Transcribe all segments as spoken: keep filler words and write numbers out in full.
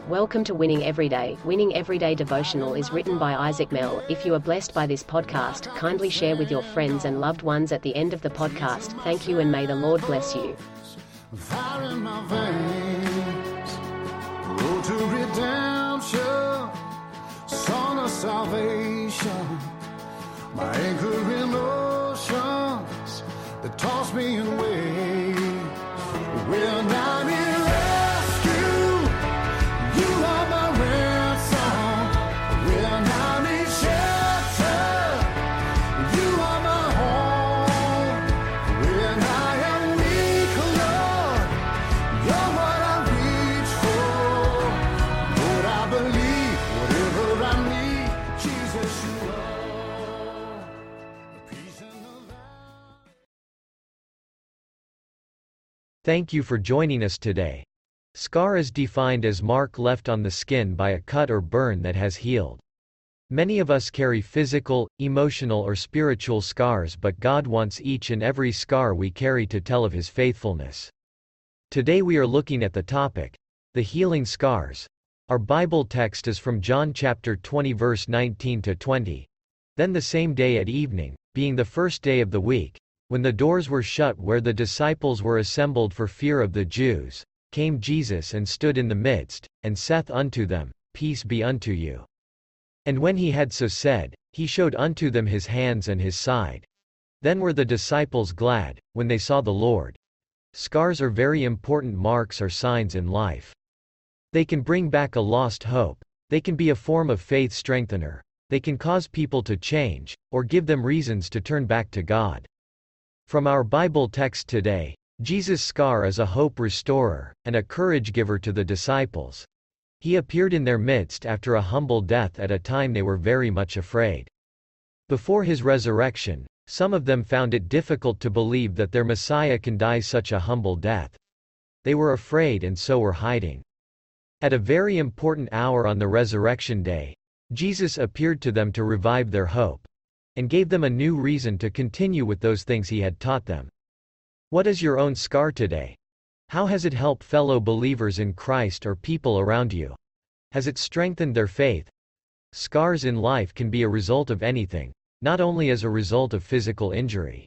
Welcome to Winning Everyday. Winning Everyday Devotional is written by Isaac Mell. If you are blessed by this podcast, kindly share with your friends and loved ones at the end of the podcast. Thank you and may the Lord bless you. Fire in my veins, road to redemption, song of salvation, my anchor in oceans that toss me in waves. When I'm in rescue, you are my ransom. When I'm in shelter, you are my home. When I am weak, Lord, you're what I reach for. Lord, I believe whatever I need, Jesus, you are. Peace in the valley. Thank you for joining us today. Scar is defined as mark left on the skin by a cut or burn that has healed. Many of us carry physical, emotional or spiritual scars, but God wants each and every scar we carry to tell of His faithfulness. Today we are looking at the topic, the healing scars. Our Bible text is from John chapter twenty verse nineteen to twenty. Then the same day at evening, being the first day of the week, when the doors were shut where the disciples were assembled for fear of the Jews, came Jesus and stood in the midst, and saith unto them, Peace be unto you. And when he had so said, he showed unto them his hands and his side. Then were the disciples glad, when they saw the Lord. Scars are very important marks or signs in life. They can bring back a lost hope, they can be a form of faith strengthener, they can cause people to change, or give them reasons to turn back to God. From our Bible text today, Jesus' scar is a hope restorer, and a courage giver to the disciples. He appeared in their midst after a humble death at a time they were very much afraid. Before his resurrection, some of them found it difficult to believe that their Messiah can die such a humble death. They were afraid and so were hiding. At a very important hour on the resurrection day, Jesus appeared to them to revive their hope, and gave them a new reason to continue with those things he had taught them. What is your own scar today? How has it helped fellow believers in Christ or people around you? Has it strengthened their faith? Scars in life can be a result of anything, not only as a result of physical injury.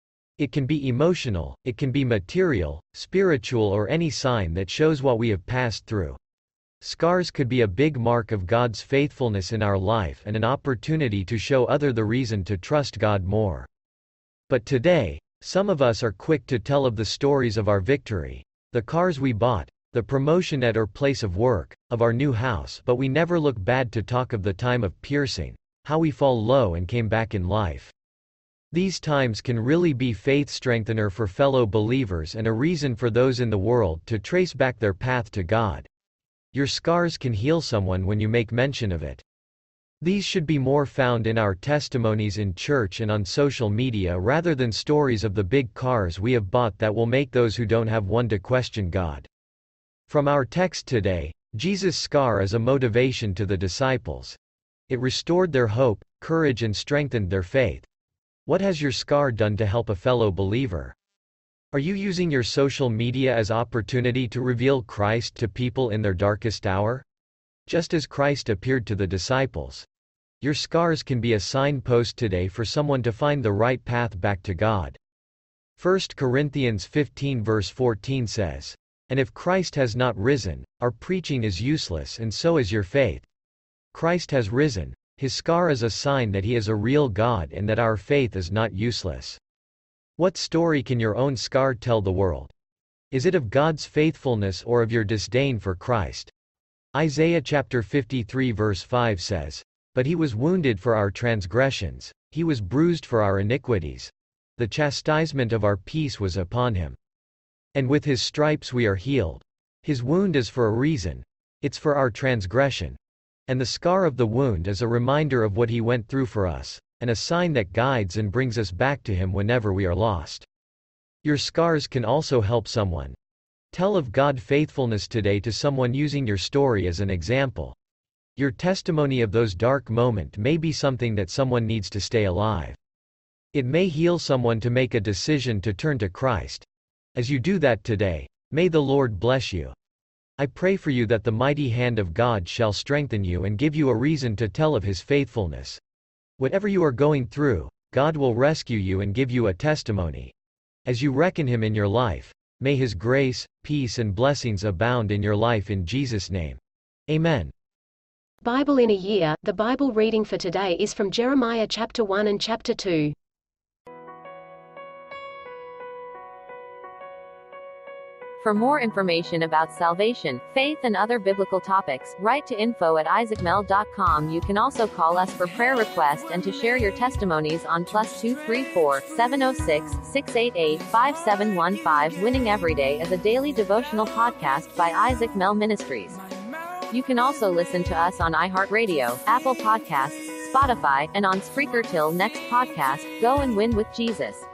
It can be emotional, it can be material, spiritual, or any sign that shows what we have passed through. Scars could be a big mark of God's faithfulness in our life and an opportunity to show others the reason to trust God more. But today, some of us are quick to tell of the stories of our victory, the cars we bought, the promotion at our place of work, of our new house, but we never look bad to talk of the time of piercing, how we fall low and came back in life. These times can really be faith strengthener for fellow believers and a reason for those in the world to trace back their path to God. Your scars can heal someone when you make mention of it. These should be more found in our testimonies in church and on social media rather than stories of the big cars we have bought that will make those who don't have one to question God. From our text today, Jesus' scar is a motivation to the disciples. It restored their hope, courage, and strengthened their faith. What has your scar done to help a fellow believer? Are you using your social media as opportunity to reveal Christ to people in their darkest hour? Just as Christ appeared to the disciples. Your scars can be a signpost today for someone to find the right path back to God. First Corinthians fifteen verse fourteen says, And if Christ has not risen, our preaching is useless and so is your faith. Christ has risen. His scar is a sign that he is a real God and that our faith is not useless. What story can your own scar tell the world? Is it of God's faithfulness or of your disdain for Christ? Isaiah chapter fifty-three verse five says, But he was wounded for our transgressions, he was bruised for our iniquities. The chastisement of our peace was upon him. And with his stripes we are healed. His wound is for a reason. It's for our transgression. And the scar of the wound is a reminder of what he went through for us, and a sign that guides and brings us back to him whenever we are lost. Your scars can also help someone. Tell of God's faithfulness today to someone using your story as an example. Your testimony of those dark moments may be something that someone needs to stay alive. It may heal someone to make a decision to turn to Christ. As you do that today, may the Lord bless you. I pray for you that the mighty hand of God shall strengthen you and give you a reason to tell of his faithfulness. Whatever you are going through, God will rescue you and give you a testimony. As you reckon him in your life, may his grace, peace and blessings abound in your life in Jesus' name. Amen. Bible in a year. The Bible reading for today is from Jeremiah chapter one and chapter two. For more information about salvation, faith and other biblical topics, write to info at isaac mel dot com. You can also call us for prayer requests and to share your testimonies on plus two three four, seven zero six, six eight eight, five seven one five. Winning Everyday is a daily devotional podcast by Isaac Mel Ministries. You can also listen to us on iHeartRadio, Apple Podcasts, Spotify, and on Spreaker. Till next podcast, go and win with Jesus.